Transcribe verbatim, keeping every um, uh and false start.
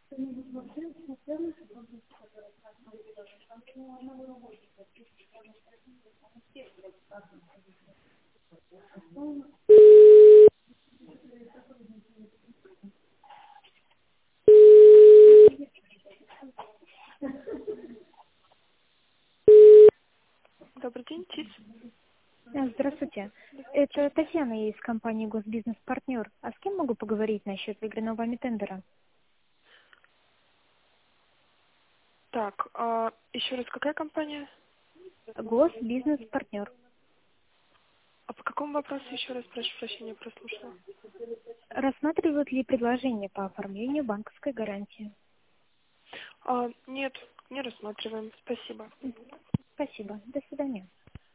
Добрый день, ТИС. Э, Здравствуйте. Это Татьяна из компании «Госбизнес-партнер». А с кем могу поговорить насчет выигранного вами тендера? Так, а, еще раз, какая компания? «Госбизнес-партнер». А по какому вопросу еще раз, прошу прощения, прослушала? Рассматривают ли предложение по оформлению банковской гарантии? А, нет, не рассматриваем. Спасибо. Спасибо. До свидания.